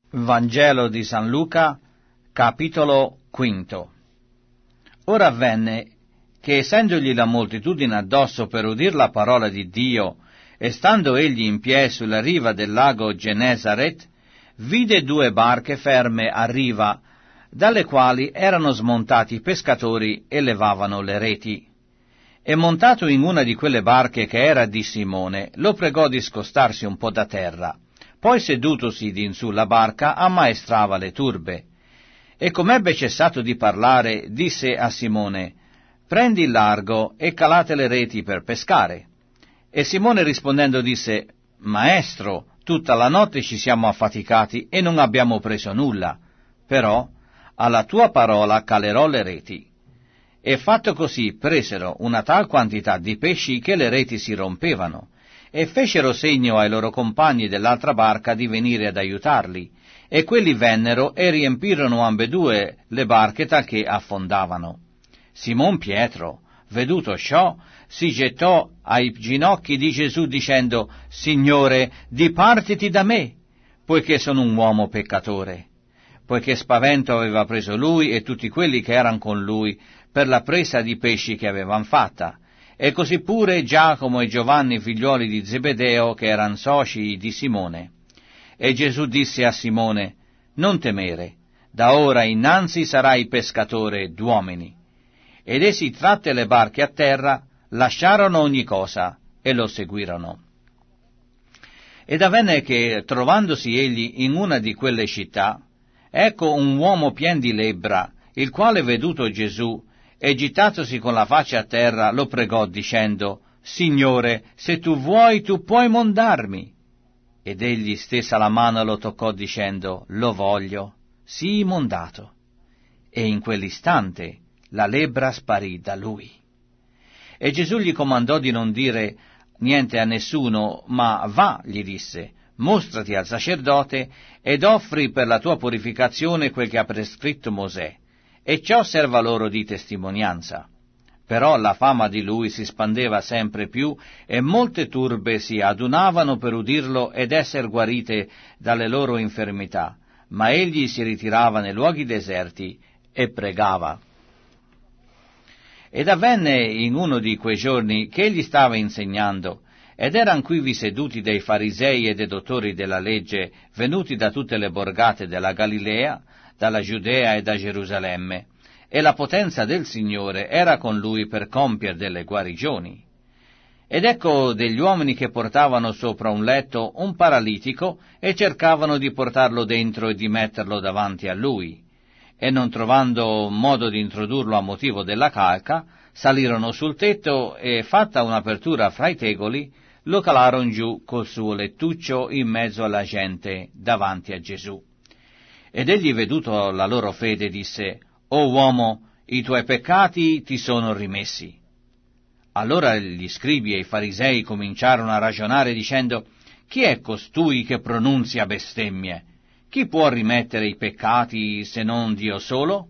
Vangelo di San Luca, capitolo 5. Ora avvenne che, essendogli la moltitudine addosso per udir la parola di Dio, e stando egli in piedi sulla riva del lago Genesaret, vide due barche ferme a riva, dalle quali erano smontati i pescatori e levavano le reti. E montato in una di quelle barche, che era di Simone, lo pregò di scostarsi un po' da terra. Poi, sedutosi d'insù la barca, ammaestrava le turbe. E com'ebbe cessato di parlare, disse a Simone: «Prendi il largo e calate le reti per pescare». E Simone rispondendo disse: «Maestro, tutta la notte ci siamo affaticati e non abbiamo preso nulla, però alla tua parola calerò le reti». E fatto così, presero una tal quantità di pesci che le reti si rompevano, e fecero segno ai loro compagni dell'altra barca di venire ad aiutarli, e quelli vennero e riempirono ambedue le barche talché affondavano. Simon Pietro, veduto ciò, si gettò ai ginocchi di Gesù dicendo: «Signore, dipartiti da me, poiché sono un uomo peccatore», poiché spavento aveva preso lui e tutti quelli che erano con lui per la presa di pesci che avevan fatta, e così pure Giacomo e Giovanni, figliuoli di Zebedeo, che erano soci di Simone. E Gesù disse a Simone: «Non temere, da ora innanzi sarai pescatore d'uomini». Ed essi, tratte le barche a terra, lasciarono ogni cosa e lo seguirono. Ed avvenne che, trovandosi egli in una di quelle città, ecco un uomo pien di lebbra, il quale, veduto Gesù, e gittatosi con la faccia a terra, lo pregò dicendo: «Signore, se tu vuoi, tu puoi mondarmi». Ed egli stessa la mano lo toccò dicendo: «Lo voglio, sii mondato». E in quell'istante la lebbra sparì da lui. E Gesù gli comandò di non dire niente a nessuno, ma va, gli disse, mostrati al sacerdote ed offri per la tua purificazione quel che ha prescritto Mosè, e ciò serva loro di testimonianza. Però la fama di lui si spandeva sempre più, e molte turbe si adunavano per udirlo ed esser guarite dalle loro infermità, ma egli si ritirava nei luoghi deserti e pregava. Ed avvenne in uno di quei giorni che egli stava insegnando, ed eran quivi seduti dei farisei e dei dottori della legge, venuti da tutte le borgate della Galilea, dalla Giudea e da Gerusalemme, e la potenza del Signore era con lui per compiere delle guarigioni. Ed ecco degli uomini che portavano sopra un letto un paralitico e cercavano di portarlo dentro e di metterlo davanti a lui. E non trovando modo di introdurlo a motivo della calca, salirono sul tetto e, fatta un'apertura fra i tegoli, lo calarono giù col suo lettuccio in mezzo alla gente davanti a Gesù. Ed egli, veduto la loro fede, disse: «O uomo, i tuoi peccati ti sono rimessi». Allora gli scribi e i farisei cominciarono a ragionare dicendo: «Chi è costui che pronunzia bestemmie? Chi può rimettere i peccati se non Dio solo?»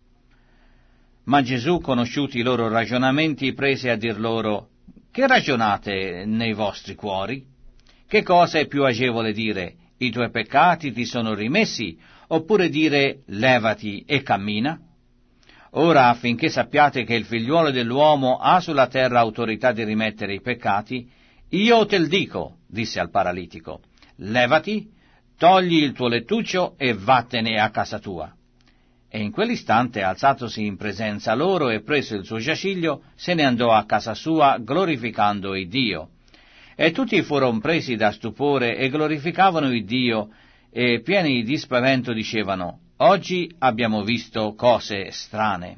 Ma Gesù, conosciuti i loro ragionamenti, prese a dir loro: «Che ragionate nei vostri cuori? Che cosa è più agevole dire: i tuoi peccati ti sono rimessi, oppure dire: levati e cammina? Ora, affinché sappiate che il figliuolo dell'uomo ha sulla terra autorità di rimettere i peccati, io te lo dico», disse al paralitico: «levati, togli il tuo lettuccio e vattene a casa tua». E in quell'istante, alzatosi in presenza loro e preso il suo giaciglio, se ne andò a casa sua, glorificando Iddio. E tutti furono presi da stupore e glorificavano Iddio, e pieni di spavento dicevano: «Oggi abbiamo visto cose strane».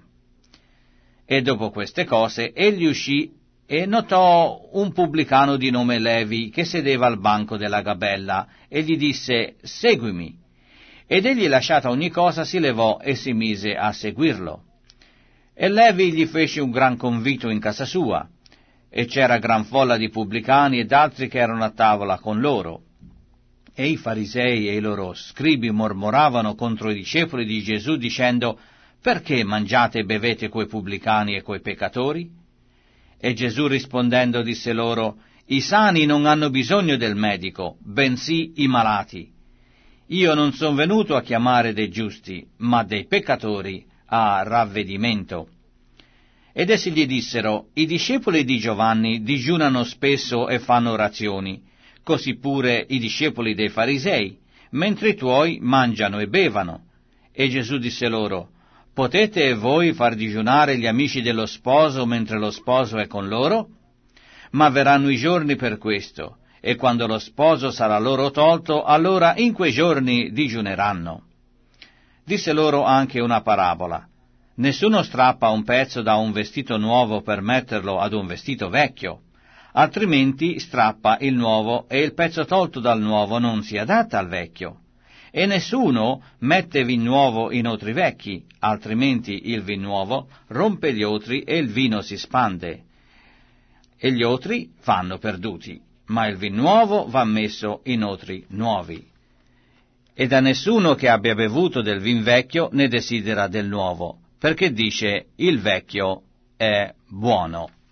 E dopo queste cose egli uscì e notò un pubblicano di nome Levi che sedeva al banco della gabella, e gli disse: «Seguimi». Ed egli, lasciata ogni cosa, si levò e si mise a seguirlo. E Levi gli fece un gran convito in casa sua, e c'era gran folla di pubblicani ed altri che erano a tavola con loro. E i farisei e i loro scribi mormoravano contro i discepoli di Gesù, dicendo: «Perché mangiate e bevete coi pubblicani e coi peccatori?» E Gesù rispondendo disse loro: «I sani non hanno bisogno del medico, bensì i malati. Io non son venuto a chiamare dei giusti, ma dei peccatori a ravvedimento. Ed essi gli dissero, i discepoli di Giovanni digiunano spesso e fanno orazioni, così pure i discepoli dei farisei, mentre i tuoi mangiano e bevano. E Gesù disse loro, potete voi far digiunare gli amici dello sposo mentre lo sposo è con loro? Ma verranno i giorni per questo, e quando lo sposo sarà loro tolto, allora in quei giorni digiuneranno. Disse loro anche una parabola. Nessuno strappa un pezzo da un vestito nuovo per metterlo ad un vestito vecchio, altrimenti strappa il nuovo e il pezzo tolto dal nuovo non si adatta al vecchio. E nessuno mette vin nuovo in otri vecchi, altrimenti il vin nuovo rompe gli otri e il vino si spande, e gli otri vanno perduti, ma il vin nuovo va messo in otri nuovi. E da nessuno che abbia bevuto del vin vecchio ne desidera del nuovo, perché dice il vecchio è buono.